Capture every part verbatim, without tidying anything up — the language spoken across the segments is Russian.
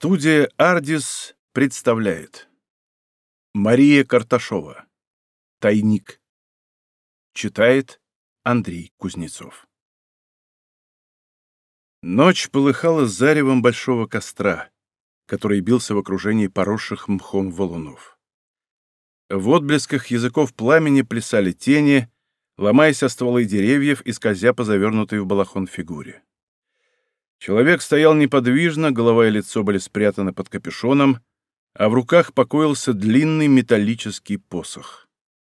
Студия «Ардис» представляет Мария Карташова. «Тайник». Читает Андрей Кузнецов. Ночь полыхала заревом большого костра, который бился в окружении поросших мхом валунов. В отблесках языков пламени плясали тени, ломаясь о стволы деревьев и скользя по завернутой в балахон фигуре. Человек стоял неподвижно, голова и лицо были спрятаны под капюшоном, а в руках покоился длинный металлический посох.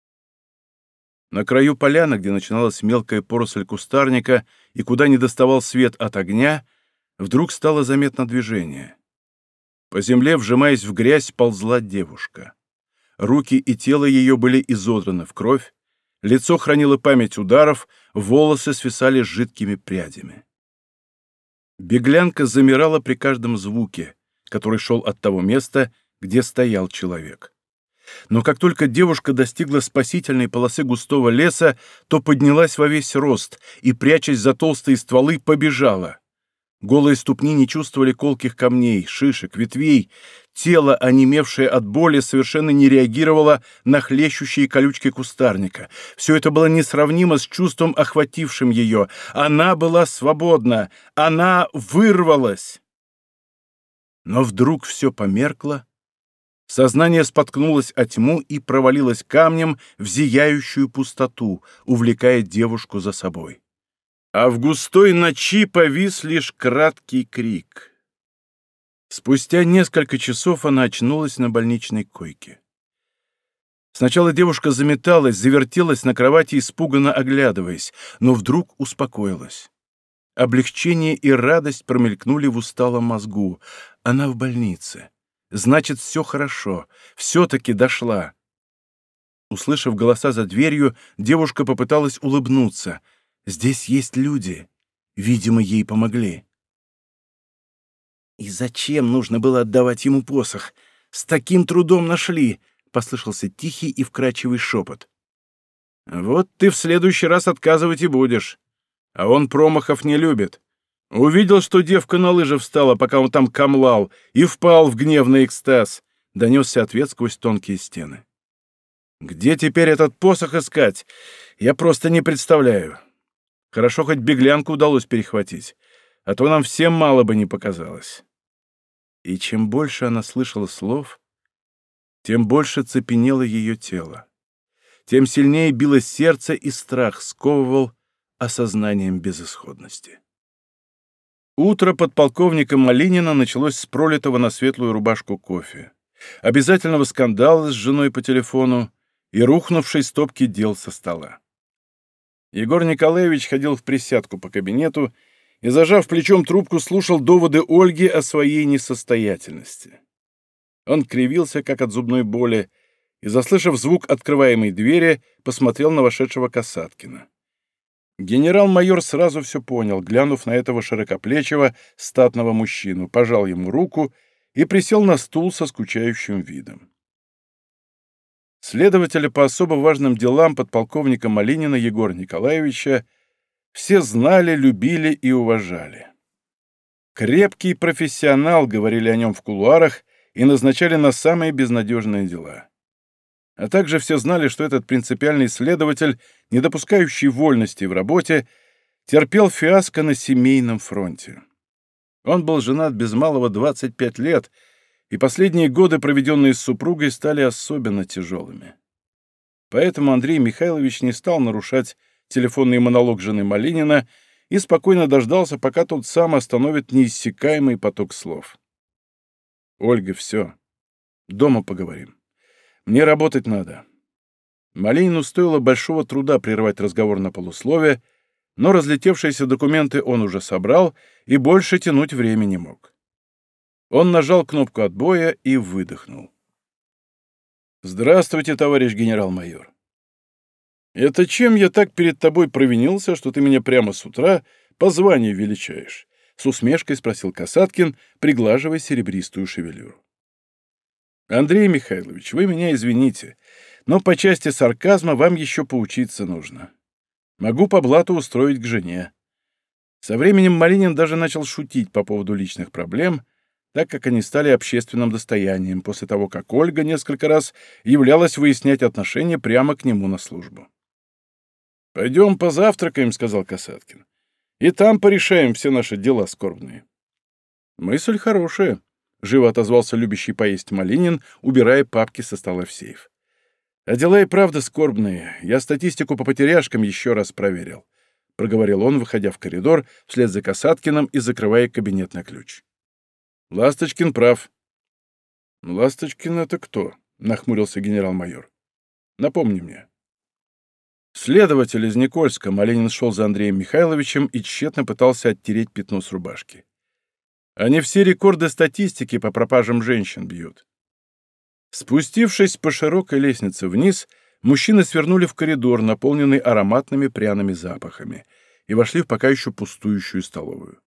На краю поляны, где начиналась мелкая поросль кустарника и куда не доставал свет от огня, вдруг стало заметно движение. По земле, вжимаясь в грязь, ползла девушка. Руки и тело ее были изодраны в кровь, лицо хранило память ударов, волосы свисали с жидкими прядями. Беглянка замирала при каждом звуке, который шел от того места, где стоял человек. Но как только девушка достигла спасительной полосы густого леса, то поднялась во весь рост и, прячась за толстые стволы, побежала. Голые ступни не чувствовали колких камней, шишек, ветвей. Тело, онемевшее от боли, совершенно не реагировало на хлещущие колючки кустарника. Все это было несравнимо с чувством, охватившим ее. Она была свободна. Она вырвалась. Но вдруг все померкло. Сознание споткнулось о тьму и провалилось камнем в зияющую пустоту, увлекая девушку за собой. А в густой ночи повис лишь краткий крик. Спустя несколько часов она очнулась на больничной койке. Сначала девушка заметалась, завертелась на кровати, испуганно оглядываясь, но вдруг успокоилась. Облегчение и радость промелькнули в усталом мозгу. Она в больнице. Значит, все хорошо. Все-таки дошла. Услышав голоса за дверью, девушка попыталась улыбнуться. Здесь есть люди. Видимо, ей помогли. «И зачем нужно было отдавать ему посох? С таким трудом нашли!» — послышался тихий и вкрадчивый шепот. «Вот ты в следующий раз отказывать и будешь. А он промахов не любит. Увидел, что девка на лыжи встала, пока он там камлал, и впал в гневный экстаз», — донесся ответ сквозь тонкие стены. «Где теперь этот посох искать? Я просто не представляю. Хорошо, хоть беглянку удалось перехватить, а то нам всем мало бы не показалось». И чем больше она слышала слов, тем больше цепенело ее тело, тем сильнее билось сердце, и страх сковывал осознанием безысходности. Утро подполковника Малинина началось с пролитого на светлую рубашку кофе, обязательного скандала с женой по телефону и рухнувшей стопки дел со стола. Егор Николаевич ходил в присядку по кабинету и, зажав плечом трубку, слушал доводы Ольги о своей несостоятельности. Он кривился, как от зубной боли, и, заслышав звук открываемой двери, посмотрел на вошедшего Касаткина. Генерал-майор сразу все понял, глянув на этого широкоплечего, статного мужчину, пожал ему руку и присел на стул со скучающим видом. Следователя по особо важным делам подполковника Малинина Егора Николаевича все знали, любили и уважали. Крепкий профессионал, говорили о нем в кулуарах и назначали на самые безнадежные дела. А также все знали, что этот принципиальный следователь, не допускающий вольности в работе, терпел фиаско на семейном фронте. Он был женат без малого двадцать пять лет, и последние годы, проведенные с супругой, стали особенно тяжелыми. Поэтому Андрей Михайлович не стал нарушать телефонный монолог жены Малинина и спокойно дождался, пока тот сам остановит неиссякаемый поток слов. «Ольга, все. Дома поговорим. Мне работать надо». Малинину стоило большого труда прервать разговор на полусловие, но разлетевшиеся документы он уже собрал и больше тянуть время не мог. Он нажал кнопку отбоя и выдохнул. «Здравствуйте, товарищ генерал-майор. Это чем я так перед тобой провинился, что ты меня прямо с утра по званию величаешь?» — с усмешкой спросил Касаткин, приглаживая серебристую шевелюру. «Андрей Михайлович, вы меня извините, но по части сарказма вам еще поучиться нужно. Могу по блату устроить к жене». Со временем Малинин даже начал шутить по поводу личных проблем, так как они стали общественным достоянием после того, как Ольга несколько раз являлась выяснять отношения прямо к нему на службу. «Пойдем позавтракаем», — сказал Касаткин, — «и там порешаем все наши дела скорбные». «Мысль хорошая», — живо отозвался любящий поесть Малинин, убирая папки со стола в сейф. «А дела и правда скорбные. Я статистику по потеряшкам еще раз проверил», — проговорил он, выходя в коридор вслед за Касаткиным и закрывая кабинет на ключ. «Ласточкин прав». «Ласточкин — это кто?» — нахмурился генерал-майор. «Напомни мне». Следователь из Никольска. Малинин шел за Андреем Михайловичем и тщетно пытался оттереть пятно с рубашки. «Они все рекорды статистики по пропажам женщин бьют». Спустившись по широкой лестнице вниз, мужчины свернули в коридор, наполненный ароматными пряными запахами, и вошли в пока еще пустующую столовую.